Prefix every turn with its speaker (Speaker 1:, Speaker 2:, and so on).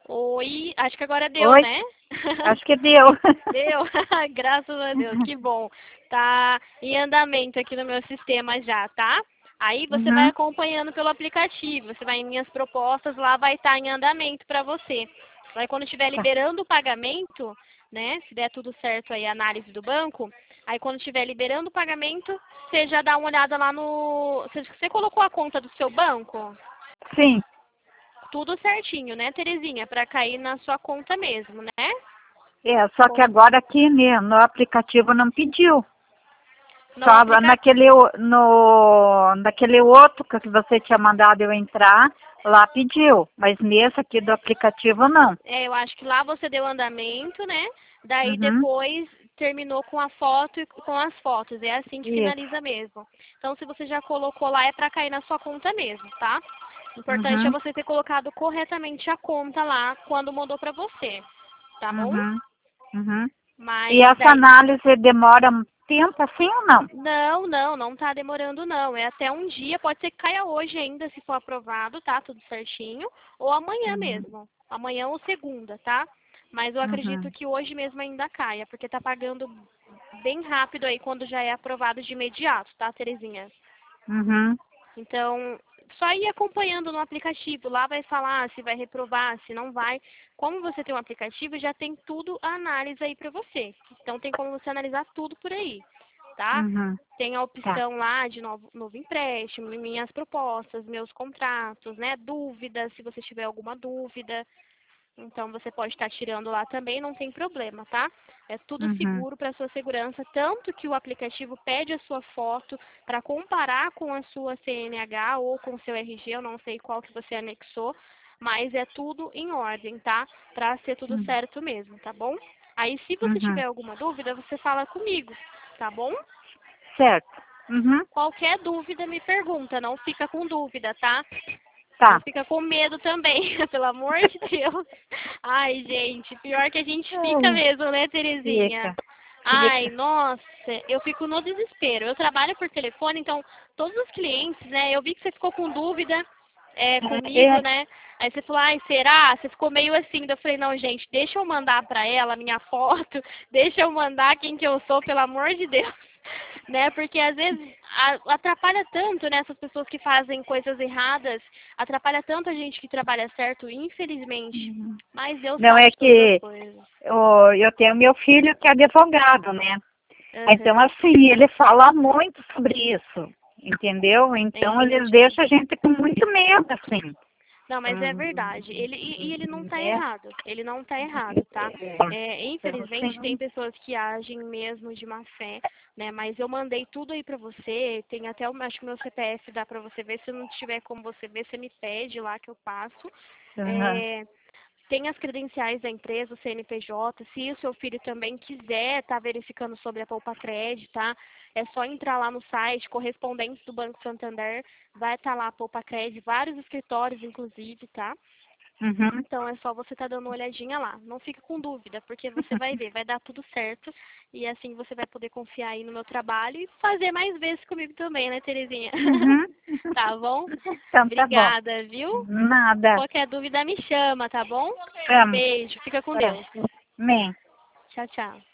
Speaker 1: Oi, acho que agora deu,
Speaker 2: Oi,
Speaker 1: né?
Speaker 2: acho que deu.
Speaker 1: Deu? Graças a Deus, que bom. Tá em andamento aqui no meu sistema já, tá? Aí você vai
Speaker 2: Uhum.
Speaker 1: acompanhando pelo aplicativo, você vai em minhas propostas, lá vai estar em andamento para você. Aí quando estiver
Speaker 2: Tá.
Speaker 1: liberando o pagamento, né, se der tudo certo aí a análise do banco, aí quando estiver liberando o pagamento, você já dá uma olhada lá no... Você colocou a conta do seu banco?
Speaker 2: Sim,
Speaker 1: Tudo certinho, né, Terezinha? Para cair na sua conta mesmo, né?
Speaker 2: só que
Speaker 1: Com-
Speaker 2: agora aqui né, no aplicativo não pediu.
Speaker 1: No
Speaker 2: Só
Speaker 1: aplicativo.
Speaker 2: naquele outro que você tinha mandado eu entrar, lá pediu. Mas nesse aqui do aplicativo não.
Speaker 1: É, eu acho que lá você deu andamento, né? Daí
Speaker 2: Uhum.
Speaker 1: depois terminou com a foto e com as fotos. É assim que
Speaker 2: Isso.
Speaker 1: finaliza mesmo. Então, se você já colocou lá, é para cair na sua conta mesmo, tá? O importante é
Speaker 2: Uhum.
Speaker 1: você ter colocado corretamente a conta lá quando mandou para você, tá bom?
Speaker 2: Uhum. Uhum. E
Speaker 1: Mas
Speaker 2: essa
Speaker 1: daí
Speaker 2: análise demora um tempo assim ou não?
Speaker 1: não tá demorando não. É até um dia, pode ser que caia hoje ainda, se for aprovado, tá? Tudo certinho. Ou amanhã
Speaker 2: Uhum.
Speaker 1: mesmo. Amanhã ou segunda, tá? Mas eu acredito
Speaker 2: Uhum.
Speaker 1: que hoje mesmo ainda caia, porque tá pagando bem rápido aí quando já é aprovado de imediato, tá, Terezinha?
Speaker 2: Uhum.
Speaker 1: Então, só ir acompanhando no aplicativo. Lá vai falar se vai reprovar, se não vai. Como você tem um aplicativo, já tem tudo a análise aí pra você. Então, tem como você analisar tudo por aí, tá?
Speaker 2: Uhum.
Speaker 1: Tem a
Speaker 2: Tá.
Speaker 1: opção lá de novo empréstimo, minhas propostas, meus contratos, né? Dúvidas, se você tiver alguma dúvida. Então você pode estar tirando lá também, não tem problema, tá? É tudo
Speaker 2: Uhum.
Speaker 1: seguro para sua segurança, tanto que o aplicativo pede a sua foto para comparar com a sua CNH ou com o seu RG, eu não sei qual que você anexou, mas é tudo em ordem, tá? Para ser tudo
Speaker 2: Uhum.
Speaker 1: certo mesmo, tá bom? Aí se você
Speaker 2: Uhum.
Speaker 1: tiver alguma dúvida, você fala comigo, tá bom?
Speaker 2: Certo. Uhum.
Speaker 1: Qualquer dúvida me pergunta, não fica com dúvida, tá? Não
Speaker 2: Tá.
Speaker 1: fica com medo também, pelo amor de Deus. Ai, gente, pior que a gente fica
Speaker 2: Ai,
Speaker 1: mesmo, né, Terezinha?
Speaker 2: fica.
Speaker 1: Ai,
Speaker 2: Fica.
Speaker 1: nossa, eu fico no desespero. Eu trabalho por telefone, então todos os clientes, né? Eu vi que você ficou com dúvida comigo,
Speaker 2: É.
Speaker 1: né? Aí você falou, ai, será? Você ficou meio assim. Daí eu falei, não, gente, deixa eu mandar pra ela a minha foto, deixa eu mandar quem que eu sou, pelo amor de Deus. Né? Porque às vezes atrapalha tanto, né? Essas pessoas que fazem coisas erradas, atrapalha tanto a gente que trabalha certo, infelizmente. Mas Deus
Speaker 2: Não,
Speaker 1: sabe
Speaker 2: é
Speaker 1: de todas as
Speaker 2: que
Speaker 1: coisas.
Speaker 2: eu tenho meu filho que é advogado, né? Então,
Speaker 1: Uhum.
Speaker 2: assim, ele fala muito sobre isso, entendeu? Então, ele
Speaker 1: Entendi.
Speaker 2: deixa a gente com muito medo, assim.
Speaker 1: Não, mas é verdade. E ele não está errado. Ele não está errado, tá? É,
Speaker 2: Então,
Speaker 1: infelizmente tem
Speaker 2: assim,
Speaker 1: pessoas que agem mesmo de má fé, né? Mas eu mandei tudo aí pra você. Tem até acho que o meu CPF dá pra você ver. Se não tiver como você ver, você me pede lá que eu passo.
Speaker 2: aham,
Speaker 1: É, tem as credenciais da empresa, o CNPJ. Se o seu filho também quiser estar verificando sobre a Poupa Cred, tá? É só entrar lá no site, correspondente do Banco Santander, vai estar lá a Poupa Cred, vários escritórios, inclusive, tá?
Speaker 2: uhum.
Speaker 1: Então é só você estar dando uma olhadinha lá. Não fique com dúvida, porque você vai ver, vai dar tudo certo. E assim você vai poder confiar aí no meu trabalho e fazer mais vezes comigo também, né, Terezinha?
Speaker 2: Uhum.
Speaker 1: Tá bom?
Speaker 2: Então, tá bom.
Speaker 1: Obrigada, viu?
Speaker 2: Nada.
Speaker 1: Qualquer dúvida me chama, tá bom? Um
Speaker 2: Vamos.
Speaker 1: beijo, fica com Deus.
Speaker 2: Amém.
Speaker 1: Tchau, tchau.